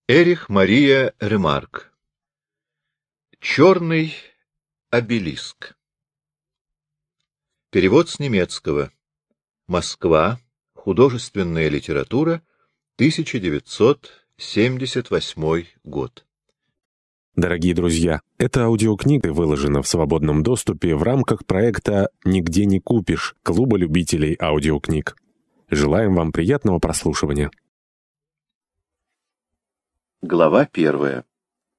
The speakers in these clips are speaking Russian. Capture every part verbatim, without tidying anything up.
Эрих Мария Ремарк. Черный обелиск. Перевод с немецкого. Москва. Художественная литература. тысяча девятьсот семьдесят восьмой год. Дорогие друзья, эта аудиокнига выложена в свободном доступе в рамках проекта «Нигде не купишь» Клуба любителей аудиокниг. Желаем вам приятного прослушивания. Глава первая.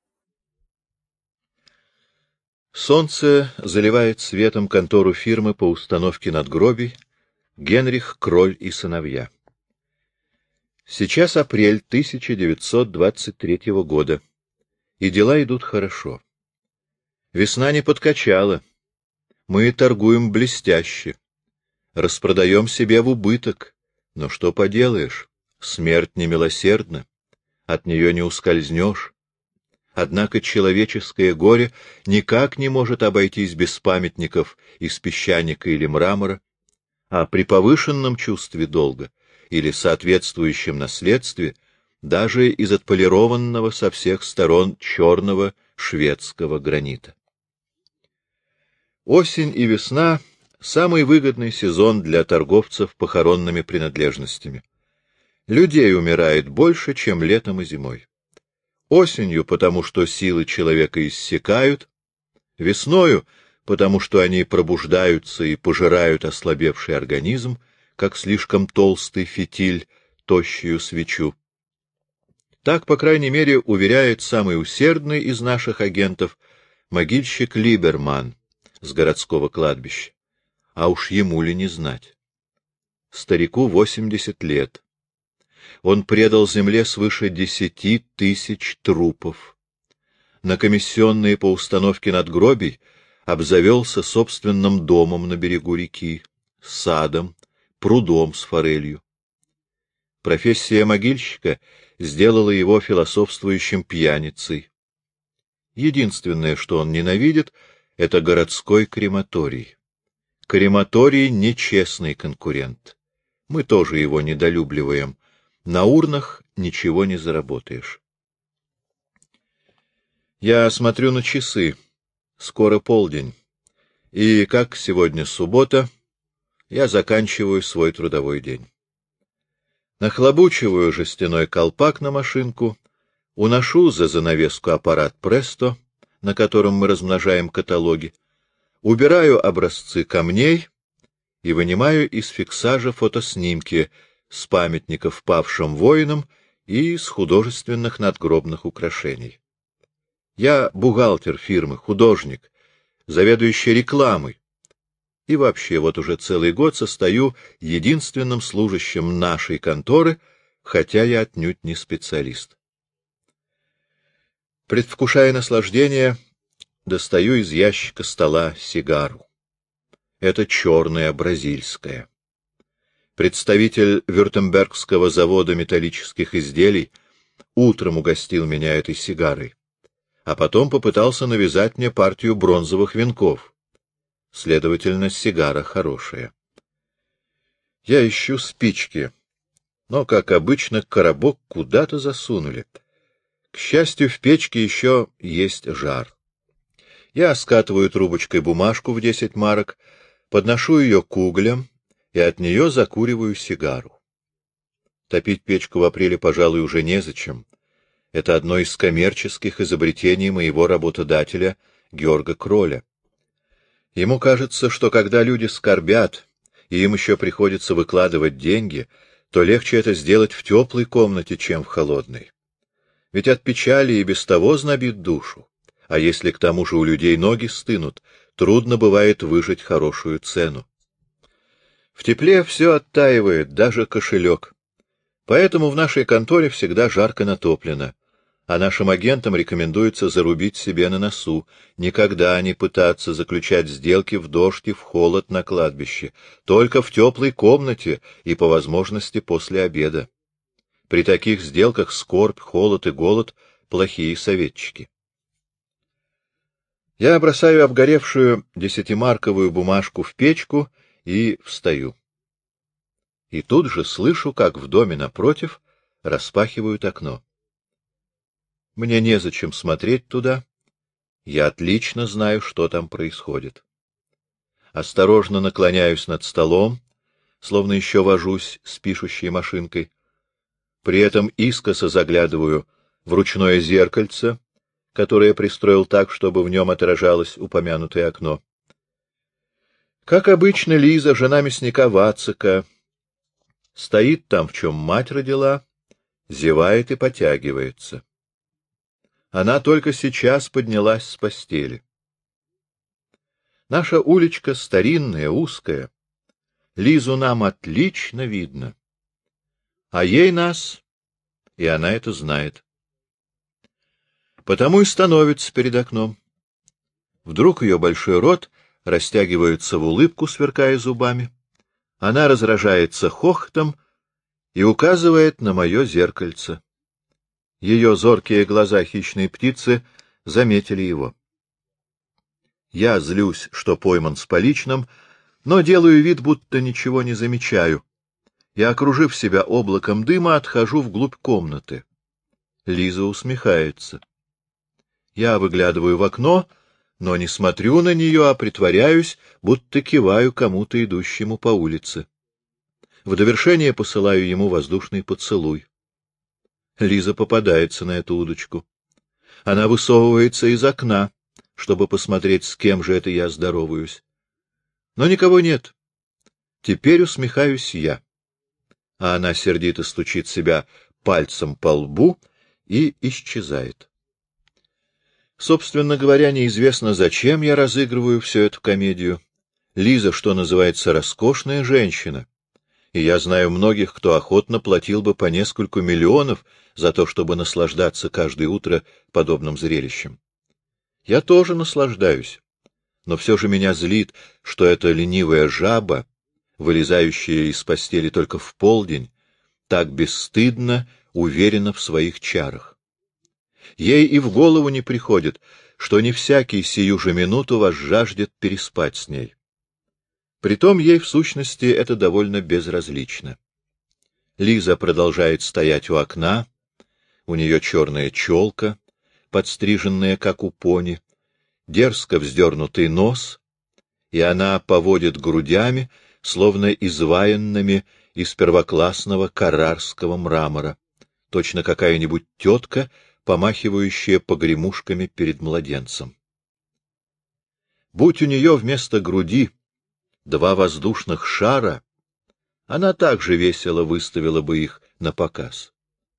Солнце заливает светом контору фирмы по установке надгробий Генрих Кроль и сыновья. Сейчас апрель тысяча девятьсот двадцать третьего года, и дела идут хорошо. Весна не подкачала, мы торгуем блестяще, распродаем себе в убыток, но что поделаешь, смерть немилосердна, от нее не ускользнешь. Однако человеческое горе никак не может обойтись без памятников из песчаника или мрамора, а при повышенном чувстве долга или соответствующем наследстве даже из отполированного со всех сторон черного шведского гранита. Осень и весна — самый выгодный сезон для торговцев похоронными принадлежностями. Людей умирает больше, чем летом и зимой. Осенью, потому что силы человека иссякают, весною, потому что они пробуждаются и пожирают ослабевший организм, как слишком толстый фитиль тощую свечу. Так, по крайней мере, уверяет самый усердный из наших агентов могильщик Либерман с городского кладбища. А уж ему ли не знать? Старику восемьдесят лет. Он предал земле свыше десяти тысяч трупов. На комиссионные по установке надгробий обзавелся собственным домом на берегу реки, садом, прудом с форелью. Профессия могильщика сделала его философствующим пьяницей. Единственное, что он ненавидит, — это городской крематорий. Крематорий — нечестный конкурент. Мы тоже его недолюбливаем. На урнах ничего не заработаешь. Я смотрю на часы. Скоро полдень. И, как сегодня суббота, я заканчиваю свой трудовой день. Нахлобучиваю жестяной колпак на машинку, уношу за занавеску аппарат Престо, на котором мы размножаем каталоги, убираю образцы камней и вынимаю из фиксажа фотоснимки с памятников павшим воинам и с художественных надгробных украшений. Я бухгалтер фирмы, художник, заведующий рекламой, и вообще вот уже целый год состою единственным служащим нашей конторы, хотя я отнюдь не специалист. Предвкушая наслаждение, достаю из ящика стола сигару. Это черная бразильская. Представитель Вюртембергского завода металлических изделий утром угостил меня этой сигарой, а потом попытался навязать мне партию бронзовых венков. Следовательно, сигара хорошая. Я ищу спички, но, как обычно, коробок куда-то засунули. К счастью, в печке еще есть жар. Я скатываю трубочкой бумажку в десять марок, подношу ее к углям, и от нее закуриваю сигару. Топить печку в апреле, пожалуй, уже незачем. Это одно из коммерческих изобретений моего работодателя Георга Кроля. Ему кажется, что когда люди скорбят, и им еще приходится выкладывать деньги, то легче это сделать в теплой комнате, чем в холодной. Ведь от печали и без того знобит душу, а если к тому же у людей ноги стынут, трудно бывает выжать хорошую цену. В тепле все оттаивает, даже кошелек. Поэтому в нашей конторе всегда жарко натоплено, а нашим агентам рекомендуется зарубить себе на носу, никогда не пытаться заключать сделки в дождь и в холод на кладбище, только в теплой комнате и, по возможности, после обеда. При таких сделках скорбь, холод и голод — плохие советчики. Я бросаю обгоревшую десятимарковую бумажку в печку и встаю. И тут же слышу, как в доме напротив распахивают окно. Мне незачем смотреть туда. Я отлично знаю, что там происходит. Осторожно наклоняюсь над столом, словно еще вожусь с пишущей машинкой. При этом искоса заглядываю в ручное зеркальце, которое пристроил так, чтобы в нем отражалось упомянутое окно. Как обычно, Лиза, жена мясника Вацика, стоит там, в чем мать родила, зевает и потягивается. Она только сейчас поднялась с постели. Наша уличка старинная, узкая. Лизу нам отлично видно. А ей нас, и она это знает. Потому и становится перед окном. Вдруг ее большой рот растягивается в улыбку, сверкая зубами. Она разражается хохотом и указывает на мое зеркальце. Ее зоркие глаза хищной птицы заметили его. Я злюсь, что пойман с поличным, но делаю вид, будто ничего не замечаю. И, окружив себя облаком дыма, отхожу вглубь комнаты. Лиза усмехается. Я выглядываю в окно, но не смотрю на нее, а притворяюсь, будто киваю кому-то, идущему по улице. В довершение посылаю ему воздушный поцелуй. Лиза попадается на эту удочку. Она высовывается из окна, чтобы посмотреть, с кем же это я здороваюсь. Но никого нет. Теперь усмехаюсь я. А она сердито стучит себя пальцем по лбу и исчезает. Собственно говоря, неизвестно, зачем я разыгрываю всю эту комедию. Лиза, что называется, роскошная женщина. И я знаю многих, кто охотно платил бы по нескольку миллионов за то, чтобы наслаждаться каждое утро подобным зрелищем. Я тоже наслаждаюсь, но все же меня злит, что эта ленивая жаба, вылезающая из постели только в полдень, так бесстыдно уверена в своих чарах. Ей и в голову не приходит, что не всякий сию же минуту возжаждет переспать с ней. Притом ей, в сущности, это довольно безразлично. Лиза продолжает стоять у окна, у нее черная челка, подстриженная, как у пони, дерзко вздернутый нос, и она поводит грудями, словно изваянными из первоклассного каррарского мрамора, точно какая-нибудь тетка, помахивающая погремушками перед младенцем. Будь у нее вместо груди два воздушных шара, она также весело выставила бы их на показ.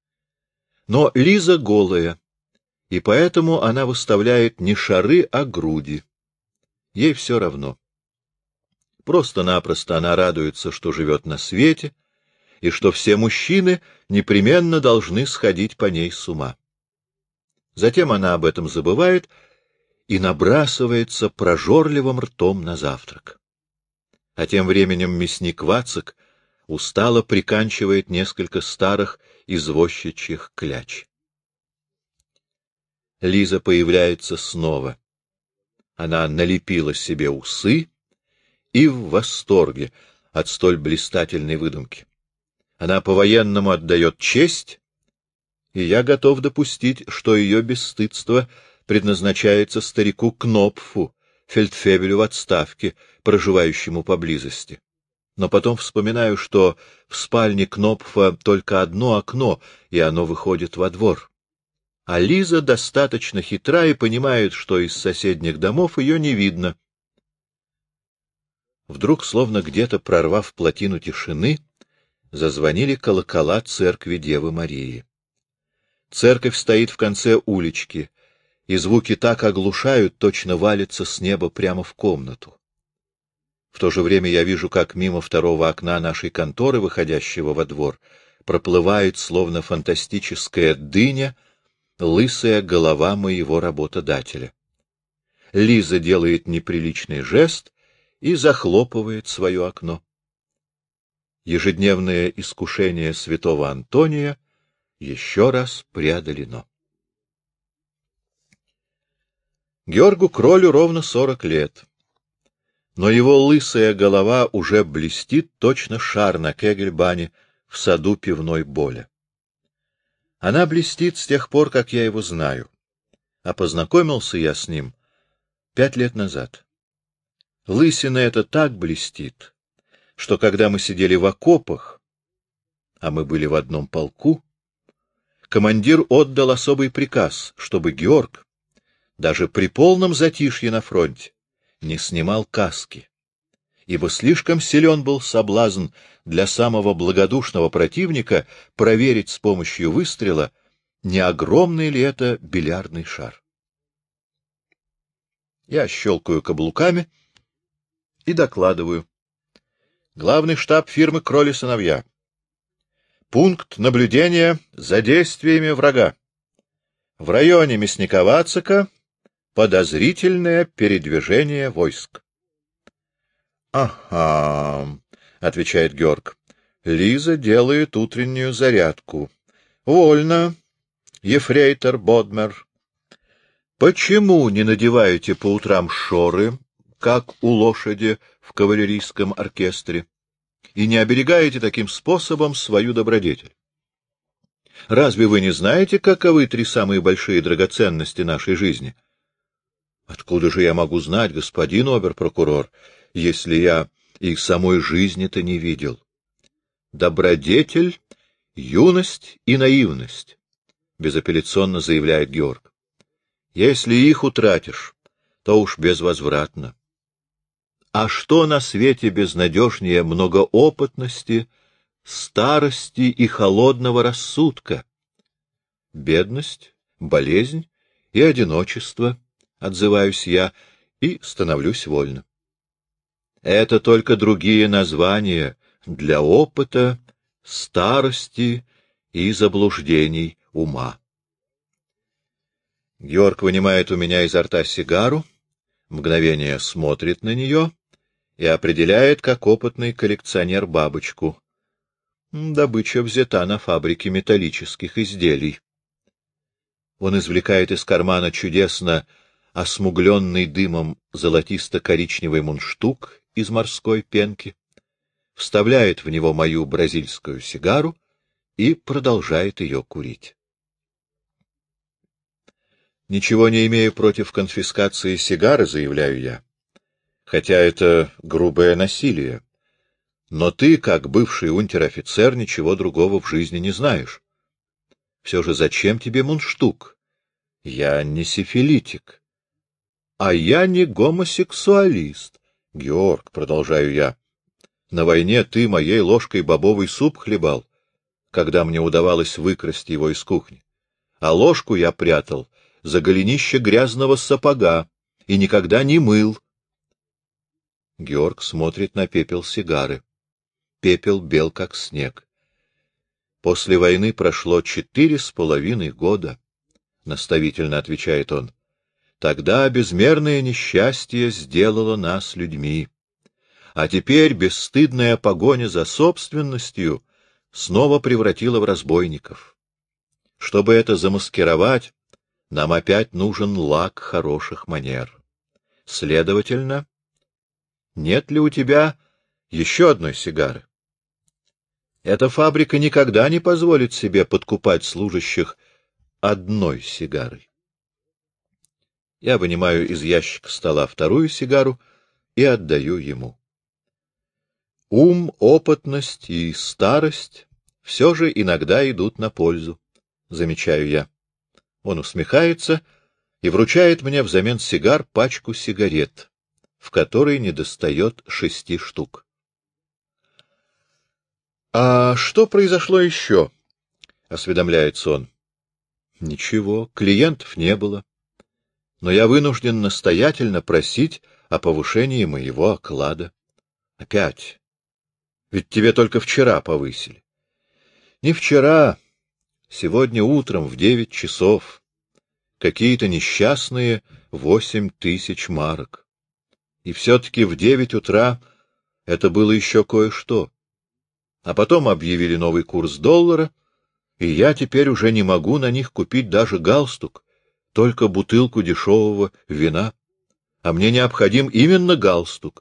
Но Лиза голая, и поэтому она выставляет не шары, а груди. Ей все равно. Просто-напросто она радуется, что живет на свете, и что все мужчины непременно должны сходить по ней с ума. Затем она об этом забывает и набрасывается прожорливым ртом на завтрак. А тем временем мясник Вацик устало приканчивает несколько старых извозчичьих кляч. Лиза появляется снова. Она налепила себе усы и в восторге от столь блистательной выдумки. Она по-военному отдает честь, и я готов допустить, что ее бесстыдство предназначается старику Кнопфу, фельдфебелю в отставке, проживающему поблизости. Но потом вспоминаю, что в спальне Кнопфа только одно окно, и оно выходит во двор. А Лиза достаточно хитра и понимает, что из соседних домов ее не видно. Вдруг, словно где-то прорвав плотину тишины, зазвонили колокола церкви Девы Марии. Церковь стоит в конце улички, и звуки так оглушают, точно валятся с неба прямо в комнату. В то же время я вижу, как мимо второго окна нашей конторы, выходящего во двор, проплывает, словно фантастическая дыня, лысая голова моего работодателя. Лиза делает неприличный жест и захлопывает свое окно. Ежедневное искушение святого Антония еще раз преодолено. Георгу Кролю ровно сорок лет, но его лысая голова уже блестит точно шар на кегельбане в саду пивной Боля. Она блестит с тех пор, как я его знаю, а познакомился я с ним пять лет назад. Лысина эта так блестит, что когда мы сидели в окопах, а мы были в одном полку, командир отдал особый приказ, чтобы Георг, даже при полном затишье на фронте, не снимал каски, ибо слишком силен был соблазн для самого благодушного противника проверить с помощью выстрела, не огромный ли это бильярдный шар. Я щелкаю каблуками и докладываю. Главный штаб фирмы «Кроль и сыновья». Пункт наблюдения за действиями врага. В районе Мясника-Вацака подозрительное передвижение войск. — Ага, — отвечает Георг. — Лиза делает утреннюю зарядку. — Вольно, ефрейтор Бодмер. — Почему не надеваете по утрам шоры, как у лошади в кавалерийском оркестре, и не оберегаете таким способом свою добродетель? Разве вы не знаете, каковы три самые большие драгоценности нашей жизни? — Откуда же я могу знать, господин обер-прокурор, если я и самой жизни-то не видел? Добродетель, юность и наивность, — безапелляционно заявляет Георг. Если их утратишь, то уж безвозвратно. А что на свете безнадежнее многоопытности, старости и холодного рассудка? Бедность, болезнь и одиночество, отзываюсь я, и становлюсь вольно. Это только другие названия для опыта, старости и заблуждений ума. Георг вынимает у меня изо рта сигару, мгновение смотрит на нее и определяет, как опытный коллекционер, бабочку. Добыча взята на фабрике металлических изделий. Он извлекает из кармана чудесно осмугленный дымом золотисто-коричневый мундштук из морской пенки, вставляет в него мою бразильскую сигару и продолжает ее курить. Ничего не имею против конфискации сигары, заявляю я, хотя это грубое насилие. Но ты, как бывший унтер-офицер, ничего другого в жизни не знаешь. Все же зачем тебе мундштук? Я не сифилитик. А я не гомосексуалист. Георг, продолжаю я, на войне ты моей ложкой бобовый суп хлебал, когда мне удавалось выкрасть его из кухни. А ложку я прятал за голенище грязного сапога и никогда не мыл. Георг смотрит на пепел сигары. Пепел бел, как снег. После войны прошло четыре с половиной года, — наставительно отвечает он. Тогда безмерное несчастье сделало нас людьми. А теперь бесстыдная погоня за собственностью снова превратила в разбойников. Чтобы это замаскировать, нам опять нужен лак хороших манер. Следовательно, нет ли у тебя еще одной сигары? Эта фабрика никогда не позволит себе подкупать служащих одной сигарой. Я вынимаю из ящика стола вторую сигару и отдаю ему. Ум, опытность и старость все же иногда идут на пользу, замечаю я. Он усмехается и вручает мне взамен сигар пачку сигарет, в которой недостает шести штук. — А что произошло еще? — осведомляется он. — Ничего, клиентов не было. Но я вынужден настоятельно просить о повышении моего оклада. Опять. Ведь тебе только вчера повысили. Не вчера, сегодня утром в девять часов. Какие-то несчастные восемь тысяч марок. И все-таки в девять утра это было еще кое-что. А потом объявили новый курс доллара, и я теперь уже не могу на них купить даже галстук, только бутылку дешевого вина. А мне необходим именно галстук.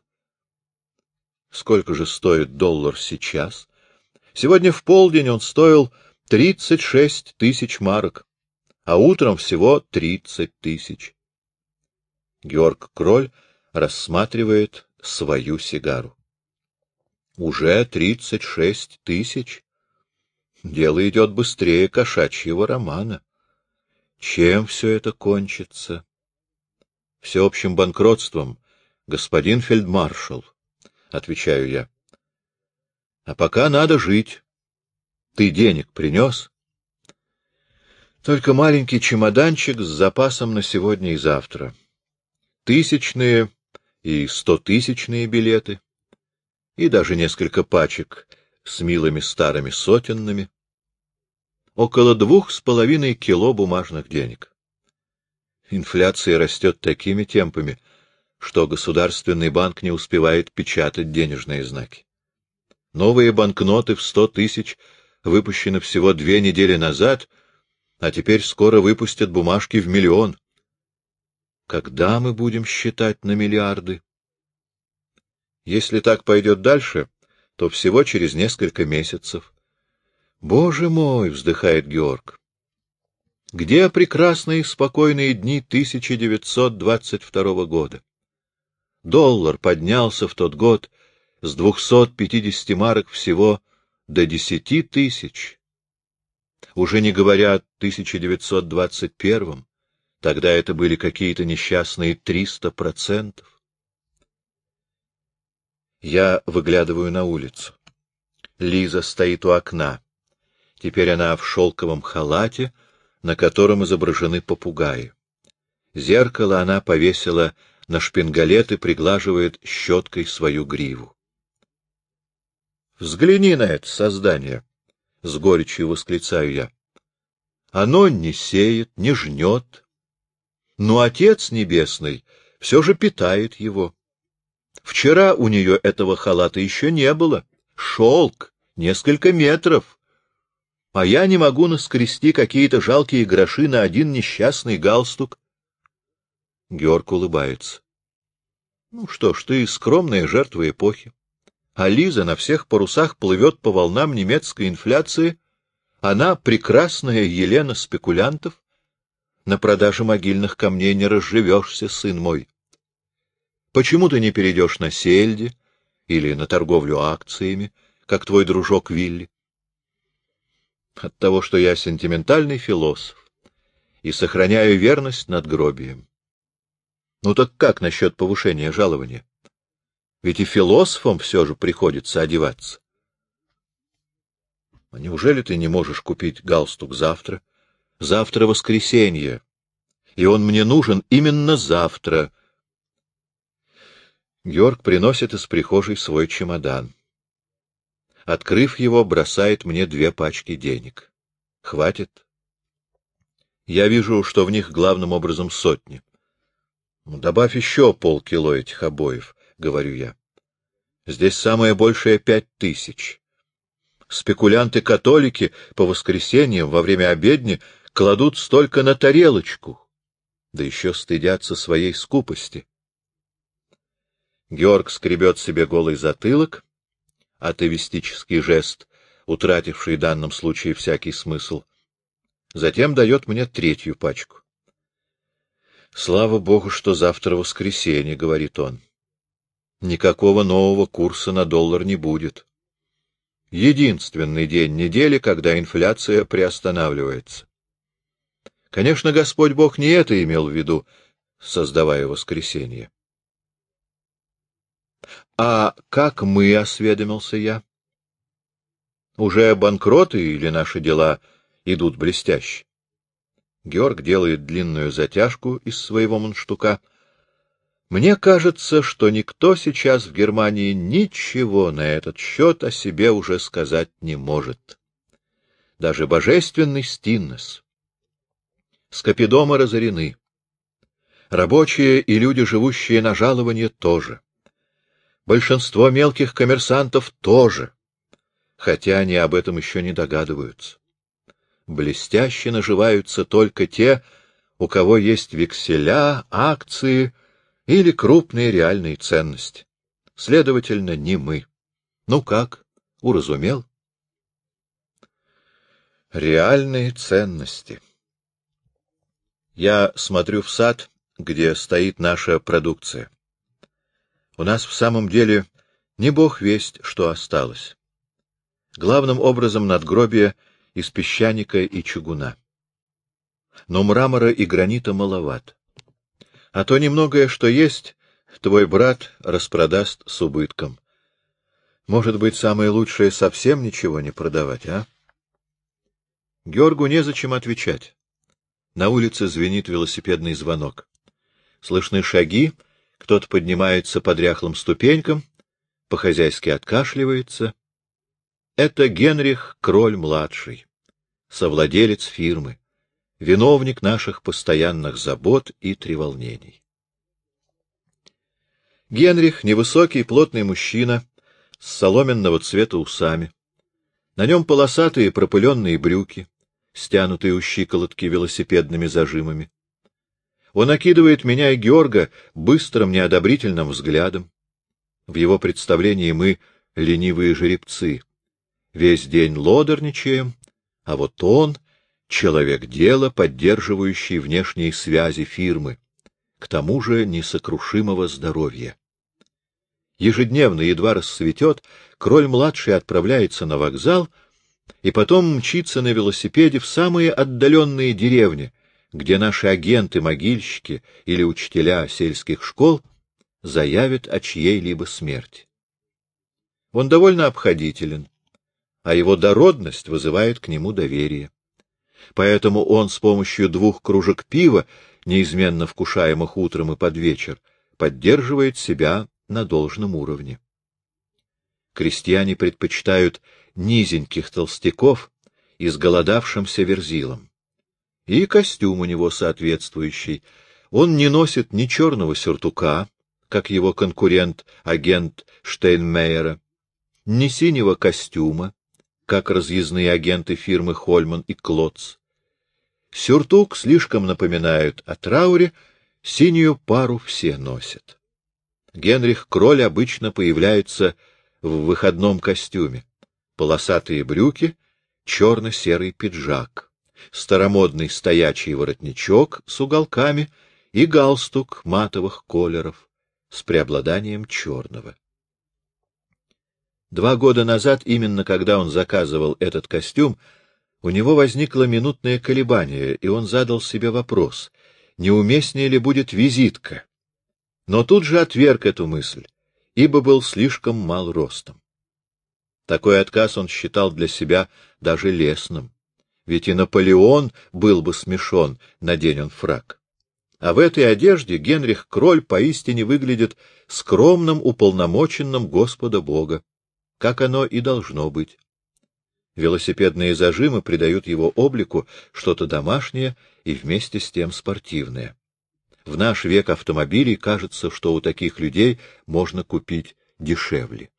Сколько же стоит доллар сейчас? Сегодня в полдень он стоил Тридцать шесть тысяч марок, а утром всего тридцать тысяч. Георг Кроль рассматривает свою сигару. Уже тридцать шесть тысяч? Дело идет быстрее кошачьего романа. Чем все это кончится? Всеобщим банкротством, господин фельдмаршал, — отвечаю я. А пока надо жить. Ты денег принес? Только маленький чемоданчик с запасом на сегодня и завтра. Тысячные и стотысячные билеты, и даже несколько пачек с милыми старыми сотенными. Около двух с половиной кило бумажных денег. Инфляция растет такими темпами, что Государственный банк не успевает печатать денежные знаки. Новые банкноты в сто тысяч выпущены всего две недели назад, а теперь скоро выпустят бумажки в миллион. Когда мы будем считать на миллиарды? Если так пойдет дальше, то всего через несколько месяцев. Боже мой, вздыхает Георг. Где прекрасные спокойные дни тысяча девятьсот двадцать второго года? Доллар поднялся в тот год с двухсот пятидесяти марок всего до десяти тысяч. Уже не говоря о тысяча девятьсот двадцать первом, тогда это были какие-то несчастные триста процентов. Я выглядываю на улицу. Лиза стоит у окна. Теперь она в шелковом халате, на котором изображены попугаи. Зеркало она повесила на шпингалет и приглаживает щеткой свою гриву. Взгляни на это создание, — с горечью восклицаю я. Оно не сеет, не жнет, но Отец Небесный все же питает его. Вчера у нее этого халата еще не было. Шелк, несколько метров. А я не могу наскрести какие-то жалкие гроши на один несчастный галстук. Георг улыбается. Ну что ж, ты скромная жертва эпохи. А Лиза на всех парусах плывет по волнам немецкой инфляции. Она прекрасная Елена спекулянтов. На продаже могильных камней не разживешься, сын мой. Почему ты не перейдешь на сельди или на торговлю акциями, как твой дружок Вилли? От того, что я сентиментальный философ и сохраняю верность надгробием. Ну так как насчет повышения жалования? Ведь и философам все же приходится одеваться. А неужели ты не можешь купить галстук завтра? Завтра воскресенье, и он мне нужен именно завтра. Георг приносит из прихожей свой чемодан. Открыв его, бросает мне две пачки денег. Хватит? Я вижу, что в них главным образом сотни. Ну, добавь еще полкило этих обоев, — говорю я. Здесь самое большее пять тысяч. Спекулянты-католики по воскресеньям во время обедни кладут столько на тарелочку, да еще стыдятся своей скупости. Георг скребет себе голый затылок, атеистический жест, утративший в данном случае всякий смысл. Затем дает мне третью пачку. «Слава Богу, что завтра воскресенье», — говорит он. «Никакого нового курса на доллар не будет. Единственный день недели, когда инфляция приостанавливается». Конечно, Господь Бог не это имел в виду, создавая воскресенье. А как мы, осведомился я? Уже банкроты или наши дела идут блестяще? Георг делает длинную затяжку из своего мундштука. Мне кажется, что никто сейчас в Германии ничего на этот счет о себе уже сказать не может. Даже божественный Стиннес. Скопидомы разорены. Рабочие и люди, живущие на жалование, тоже. Большинство мелких коммерсантов тоже, хотя они об этом еще не догадываются. Блестяще наживаются только те, у кого есть векселя, акции или крупные реальные ценности. Следовательно, не мы. Ну как, уразумел? Реальные ценности. Я смотрю в сад, где стоит наша продукция. У нас в самом деле не бог весть, что осталось. Главным образом надгробие из песчаника и чугуна. Но мрамора и гранита маловато. А то немногое, что есть, твой брат распродаст с убытком. Может быть, самое лучшее совсем ничего не продавать, а? Георгу незачем отвечать. На улице звенит велосипедный звонок. Слышны шаги, кто-то поднимается по дряхлым ступенькам, по-хозяйски откашливается. Это Генрих Кроль-младший, совладелец фирмы, виновник наших постоянных забот и треволнений. Генрих — невысокий, плотный мужчина, с соломенного цвета усами. На нем полосатые пропыленные брюки, стянутые у щиколотки велосипедными зажимами. Он окидывает меня и Георга быстрым неодобрительным взглядом. В его представлении мы — ленивые жеребцы. Весь день лодорничаем, а вот он — человек дела, поддерживающий внешние связи фирмы, к тому же несокрушимого здоровья. Ежедневно, едва рассветет, Кроль-младший отправляется на вокзал и потом мчится на велосипеде в самые отдаленные деревни, где наши агенты-могильщики или учителя сельских школ заявят о чьей-либо смерти. Он довольно обходителен, а его дородность вызывает к нему доверие. Поэтому он с помощью двух кружек пива, неизменно вкушаемых утром и под вечер, поддерживает себя на должном уровне. Крестьяне предпочитают низеньких толстяков изголодавшимся верзилам. И костюм у него соответствующий. Он не носит ни черного сюртука, как его конкурент, агент Штейнмейера, ни синего костюма, как разъездные агенты фирмы Хольман и Клотц. Сюртук слишком напоминают о трауре, синюю пару все носят. Генрих Кроль обычно появляется в выходном костюме. Полосатые брюки, черно-серый пиджак, старомодный стоячий воротничок с уголками и галстук матовых колеров с преобладанием черного. Два года назад, именно когда он заказывал этот костюм, у него возникло минутное колебание, и он задал себе вопрос, не уместнее ли будет визитка. Но тут же отверг эту мысль, ибо был слишком мал ростом. Такой отказ он считал для себя даже лестным, ведь и Наполеон был бы смешон, надень он фрак. А в этой одежде Генрих Кроль поистине выглядит скромным уполномоченным Господа Бога, как оно и должно быть. Велосипедные зажимы придают его облику что-то домашнее и вместе с тем спортивное. В наш век автомобилей кажется, что у таких людей можно купить дешевле.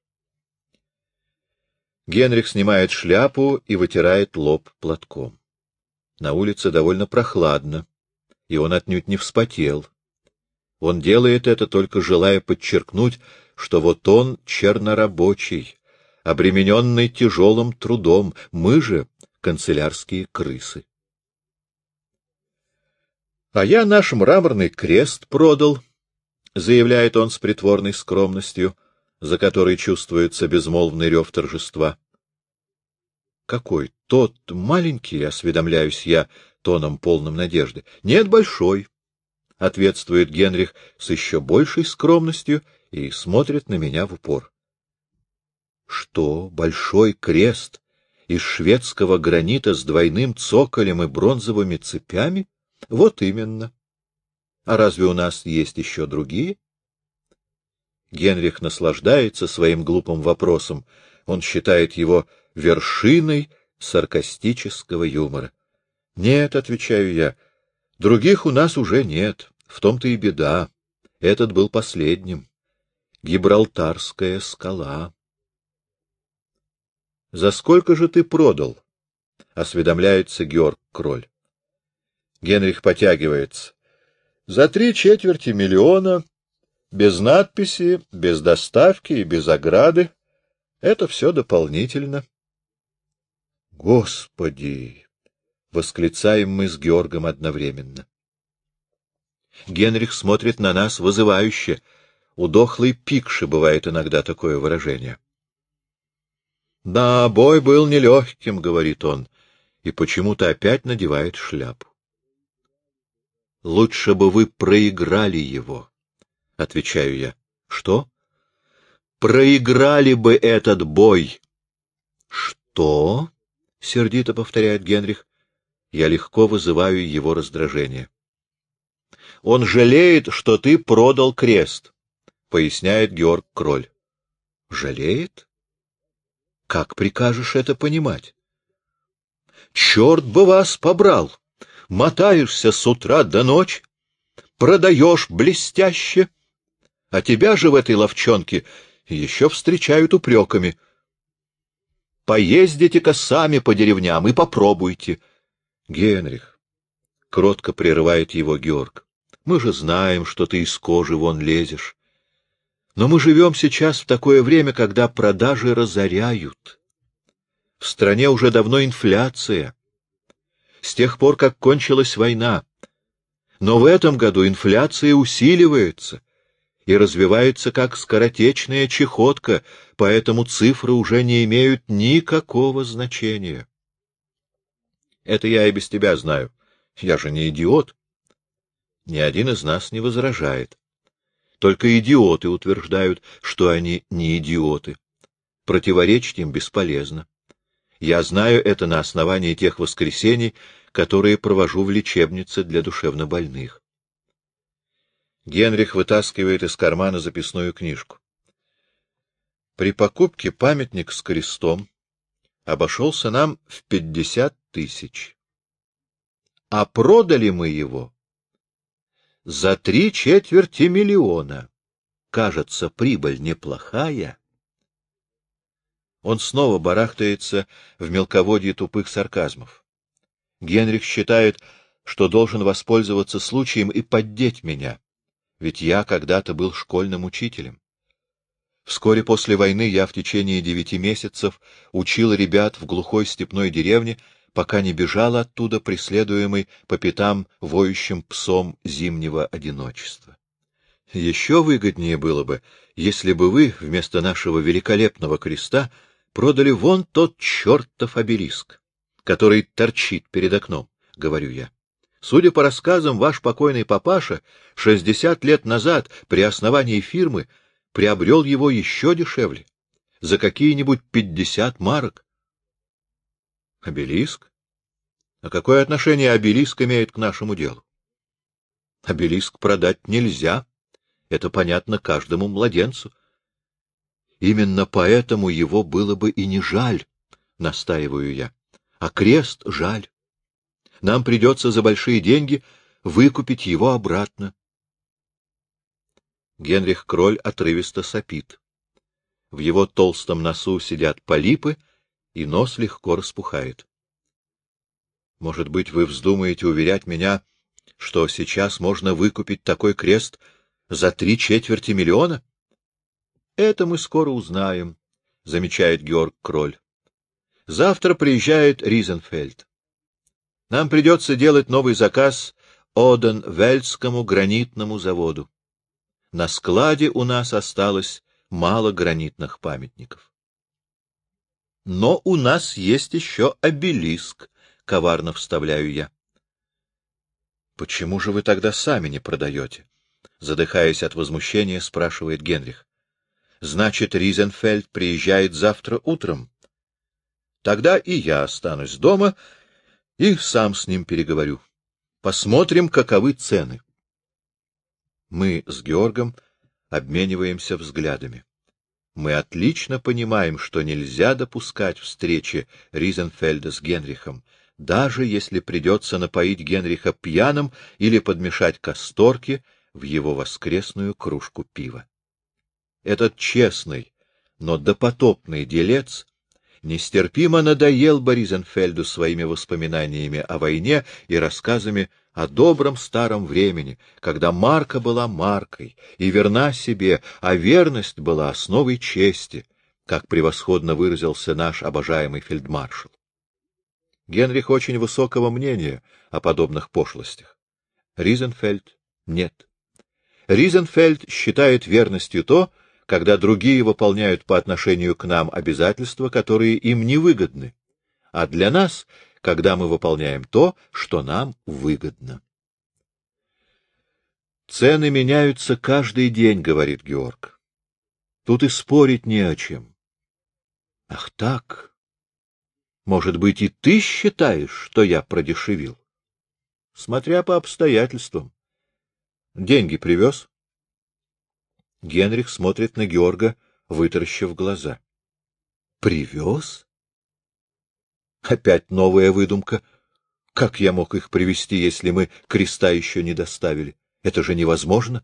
Генрих снимает шляпу и вытирает лоб платком. На улице довольно прохладно, и он отнюдь не вспотел. Он делает это, только желая подчеркнуть, что вот он чернорабочий, обремененный тяжелым трудом, мы же канцелярские крысы. — А я наш мраморный крест продал, — заявляет он с притворной скромностью, за которой чувствуется безмолвный рев торжества. — Какой? Тот маленький, — осведомляюсь я тоном полным надежды. — Нет, большой, — ответствует Генрих с еще большей скромностью и смотрит на меня в упор. — Что, большой крест из шведского гранита с двойным цоколем и бронзовыми цепями? Вот именно. А разве у нас есть еще другие? Генрих наслаждается своим глупым вопросом. Он считает его вершиной саркастического юмора. Нет, отвечаю я, других у нас уже нет. В том-то и беда. Этот был последним. Гибралтарская скала. — За сколько же ты продал? — осведомляется Георг Кроль. Генрих потягивается. — За три четверти миллиона, без надписи, без доставки и без ограды. Это все дополнительно. — Господи! — восклицаем мы с Георгом одновременно. Генрих смотрит на нас вызывающе. У дохлой пикши бывает иногда такое выражение. — Да, бой был нелегким, — говорит он, и почему-то опять надевает шляпу. — Лучше бы вы проиграли его, — отвечаю я. — Что? — Проиграли бы этот бой. — Что? — сердито повторяет Генрих. Я легко вызываю его раздражение. — Он жалеет, что ты продал крест, — поясняет Георг Кроль. — Жалеет? Как прикажешь это понимать? — Черт бы вас побрал! Мотаешься с утра до ночи, продаешь блестяще, а тебя же в этой ловчонке еще встречают упреками. Поездите-ка сами по деревням и попробуйте. — Генрих, — кротко прерывает его Георг, — мы же знаем, что ты из кожи вон лезешь. Но мы живем сейчас в такое время, когда продажи разоряют. В стране уже давно инфляция. С тех пор, как кончилась война. Но в этом году инфляция усиливается и развивается как скоротечная чехотка, поэтому цифры уже не имеют никакого значения. Это я и без тебя знаю. Я же не идиот. Ни один из нас не возражает. Только идиоты утверждают, что они не идиоты. Противоречить им бесполезно. Я знаю это на основании тех воскресений, которые провожу в лечебнице для душевнобольных. Генрих вытаскивает из кармана записную книжку. При покупке памятник с крестом обошелся нам в пятьдесят тысяч. А продали мы его за три четверти миллиона. Кажется, прибыль неплохая. Он снова барахтается в мелководье тупых сарказмов. Генрих считает, что должен воспользоваться случаем и поддеть меня, ведь я когда-то был школьным учителем. Вскоре после войны я в течение девяти месяцев учил ребят в глухой степной деревне, пока не бежал оттуда, преследуемый по пятам воющим псом зимнего одиночества. Еще выгоднее было бы, если бы вы вместо нашего великолепного креста продали вон тот чертов обелиск, который торчит перед окном, — говорю я. Судя по рассказам, ваш покойный папаша шестьдесят лет назад при основании фирмы приобрел его еще дешевле, за какие-нибудь пятьдесят марок. Обелиск? А какое отношение обелиск имеет к нашему делу? Обелиск продать нельзя, это понятно каждому младенцу. Именно поэтому его было бы и не жаль, настаиваю я, а крест жаль. Нам придется за большие деньги выкупить его обратно. Генрих Кроль отрывисто сопит. В его толстом носу сидят полипы, и нос легко распухает. Может быть, вы вздумаете уверять меня, что сейчас можно выкупить такой крест за три четверти миллиона? Это мы скоро узнаем, — замечает Георг Кроль. Завтра приезжает Ризенфельд. Нам придется делать новый заказ Оден-Вельдскому гранитному заводу. На складе у нас осталось мало гранитных памятников. Но у нас есть еще обелиск, — коварно вставляю я. — Почему же вы тогда сами не продаете? — задыхаясь от возмущения, спрашивает Генрих. — Значит, Ризенфельд приезжает завтра утром? Тогда и я останусь дома и сам с ним переговорю. Посмотрим, каковы цены. Мы с Георгом обмениваемся взглядами. Мы отлично понимаем, что нельзя допускать встречи Ризенфельда с Генрихом, даже если придется напоить Генриха пьяным или подмешать касторки в его воскресную кружку пива. Этот честный, но допотопный делец нестерпимо надоел бы Ризенфельду своими воспоминаниями о войне и рассказами о добром старом времени, когда марка была маркой и верна себе, а верность была основой чести, как превосходно выразился наш обожаемый фельдмаршал. Генрих очень высокого мнения о подобных пошлостях. Ризенфельд — нет. Ризенфельд считает верностью то, когда другие выполняют по отношению к нам обязательства, которые им не выгодны, а для нас, когда мы выполняем то, что нам выгодно. «Цены меняются каждый день», — говорит Георг. «Тут и спорить не о чем». «Ах так? Может быть, и ты считаешь, что я продешевил?» «Смотря по обстоятельствам. Деньги привез?» Генрих смотрит на Георга, вытаращив глаза. «Привез? Опять новая выдумка. Как я мог их привезти, если мы креста еще не доставили? Это же невозможно!»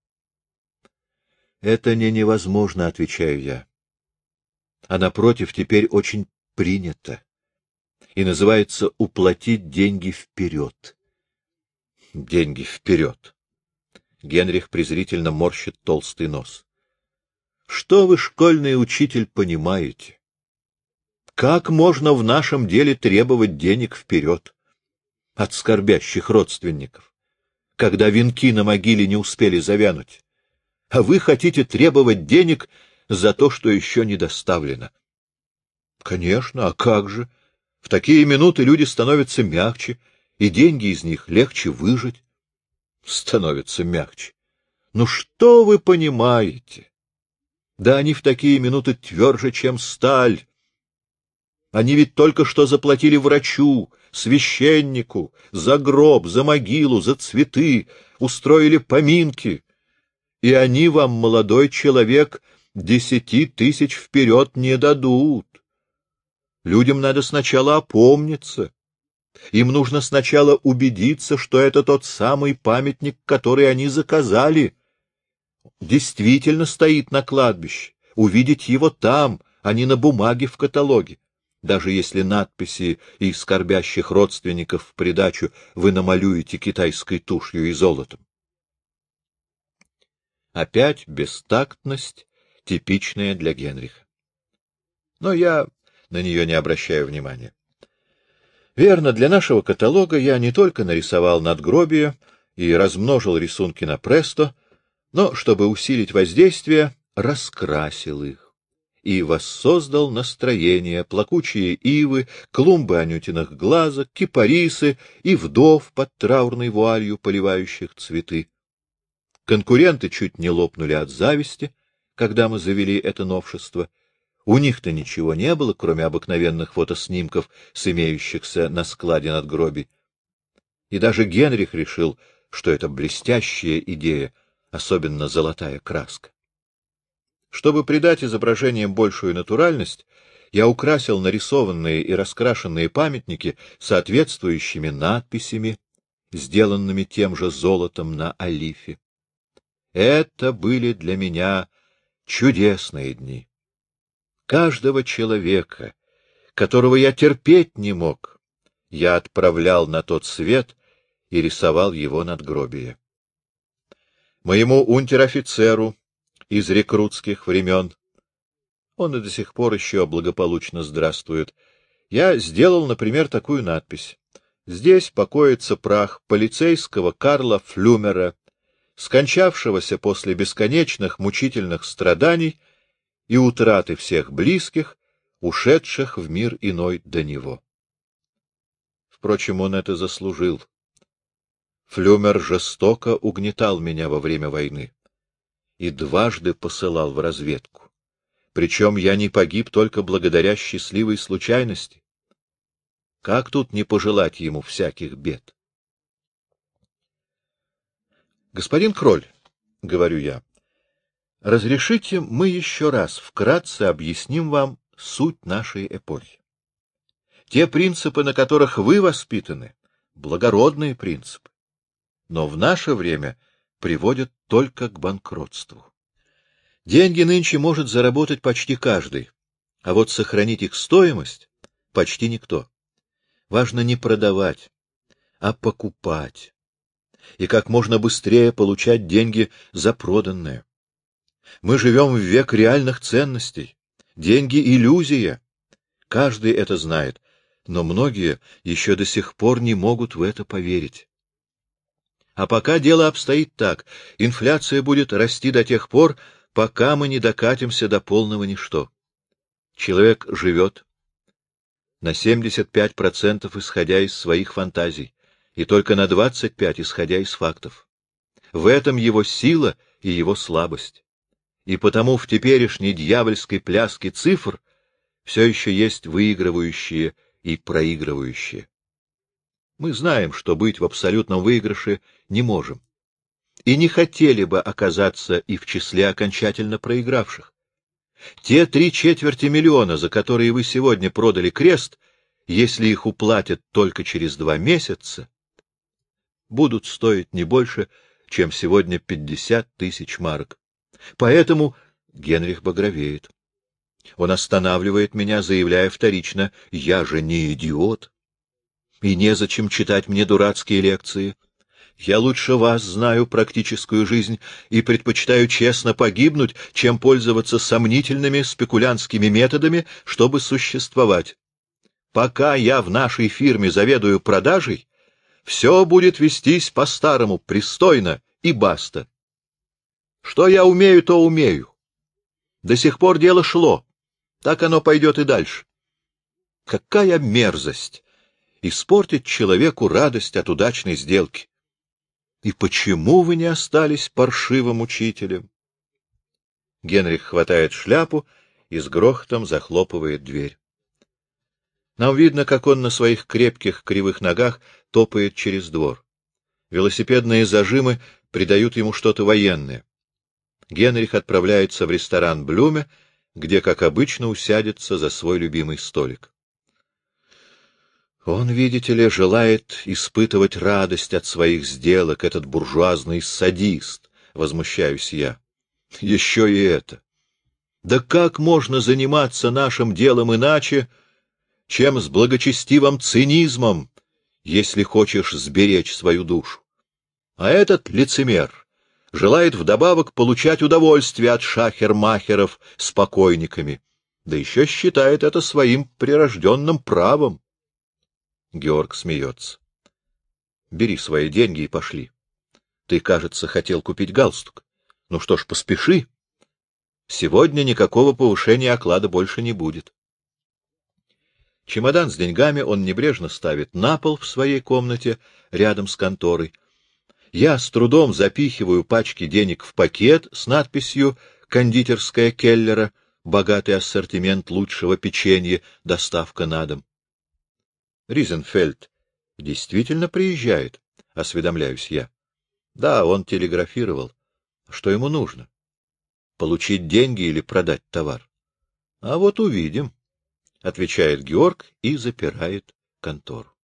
«Это не невозможно», — отвечаю я. «А напротив, теперь очень принято. И называется уплатить деньги вперед». «Деньги вперед!» Генрих презрительно морщит толстый нос. «Что вы, школьный учитель, понимаете? Как можно в нашем деле требовать денег вперед от скорбящих родственников, когда венки на могиле не успели завянуть? А вы хотите требовать денег за то, что еще не доставлено?» «Конечно, а как же? В такие минуты люди становятся мягче, и деньги из них легче выжать». «Становятся мягче. Ну что вы понимаете? Да они в такие минуты тверже, чем сталь. Они ведь только что заплатили врачу, священнику, за гроб, за могилу, за цветы, устроили поминки. И они вам, молодой человек, десяти тысяч вперед не дадут. Людям надо сначала опомниться. Им нужно сначала убедиться, что это тот самый памятник, который они заказали, действительно стоит на кладбище, увидеть его там, а не на бумаге в каталоге. Даже если надписи и скорбящих родственников в придачу вы намалюете китайской тушью и золотом. Опять бестактность, типичная для Генриха. Но я на нее не обращаю внимания. Верно, для нашего каталога я не только нарисовал надгробия и размножил рисунки на престо, но, чтобы усилить воздействие, раскрасил их и воссоздал настроение, плакучие ивы, клумбы анютиных глазок, кипарисы и вдов под траурной вуалью, поливающих цветы. Конкуренты чуть не лопнули от зависти, когда мы завели это новшество. У них-то ничего не было, кроме обыкновенных фотоснимков с имеющихся на складе надгробий. И даже Генрих решил, что это блестящая идея, особенно золотая краска. Чтобы придать изображениям большую натуральность, я украсил нарисованные и раскрашенные памятники соответствующими надписями, сделанными тем же золотом на олифе. Это были для меня чудесные дни. Каждого человека, которого я терпеть не мог, я отправлял на тот свет и рисовал его надгробие. Моему унтер-офицеру из рекрутских времен, он и до сих пор еще благополучно здравствует, я сделал, например, такую надпись. Здесь покоится прах полицейского Карла Флюмера, скончавшегося после бесконечных мучительных страданий и утраты всех близких, ушедших в мир иной до него. Впрочем, он это заслужил. Флюмер жестоко угнетал меня во время войны и дважды посылал в разведку. Причем я не погиб только благодаря счастливой случайности. Как тут не пожелать ему всяких бед? — Господин Кроль, — говорю я, — разрешите мы еще раз вкратце объясним вам суть нашей эпохи. Те принципы, на которых вы воспитаны, благородные принципы, но в наше время приводят только к банкротству. Деньги нынче может заработать почти каждый, а вот сохранить их стоимость — почти никто. Важно не продавать, а покупать, и как можно быстрее получать деньги за проданное. Мы живем в век реальных ценностей. Деньги — иллюзия. Каждый это знает, Но многие еще до сих пор не могут в это поверить. А пока дело обстоит так, инфляция будет расти до тех пор, пока мы не докатимся до полного ничто. Человек живет на семьдесят пять процентов исходя из своих фантазий, и только на двадцать пять процентов исходя из фактов. В этом его сила и его слабость. И потому в теперешней дьявольской пляске цифр все еще есть выигрывающие и проигрывающие. Мы знаем, что быть в абсолютном выигрыше не можем, и не хотели бы оказаться и в числе окончательно проигравших. Те три четверти миллиона, за которые вы сегодня продали крест, если их уплатят только через два месяца, будут стоить не больше, чем сегодня пятьдесят тысяч марок. Поэтому Генрих багровеет. Он останавливает меня, заявляя вторично: «Я же не идиот, и незачем читать мне дурацкие лекции. Я лучше вас знаю практическую жизнь и предпочитаю честно погибнуть, чем пользоваться сомнительными спекулянтскими методами, чтобы существовать. Пока я в нашей фирме заведую продажей, все будет вестись по-старому, пристойно и баста. Что я умею, то умею. До сих пор дело шло, так оно пойдет и дальше. Какая мерзость! Испортить человеку радость от удачной сделки. И почему вы не остались паршивым учителем?» Генрих хватает шляпу и с грохотом захлопывает дверь. Нам видно, как он на своих крепких кривых ногах топает через двор. Велосипедные зажимы придают ему что-то военное. Генрих отправляется в ресторан «Блюме», где, как обычно, усядется за свой любимый столик. Он, видите ли, желает испытывать радость от своих сделок, этот буржуазный садист, возмущаюсь я. Еще и это. Да как можно заниматься нашим делом иначе, чем с благочестивым цинизмом, если хочешь сберечь свою душу? А этот лицемер желает вдобавок получать удовольствие от шахер-махеров с покойниками, да еще считает это своим прирожденным правом. Георг смеется. Бери свои деньги и пошли. Ты, кажется, хотел купить галстук. Ну что ж, поспеши. Сегодня никакого повышения оклада больше не будет. Чемодан с деньгами он небрежно ставит на пол в своей комнате рядом с конторой. Я с трудом запихиваю пачки денег в пакет с надписью «Кондитерская Келлера», богатый ассортимент лучшего печенья, доставка на дом. Ризенфельд действительно приезжает, осведомляюсь я. Да, он телеграфировал. Что ему нужно? Получить деньги или продать товар? А вот увидим, — отвечает Георг и запирает контору.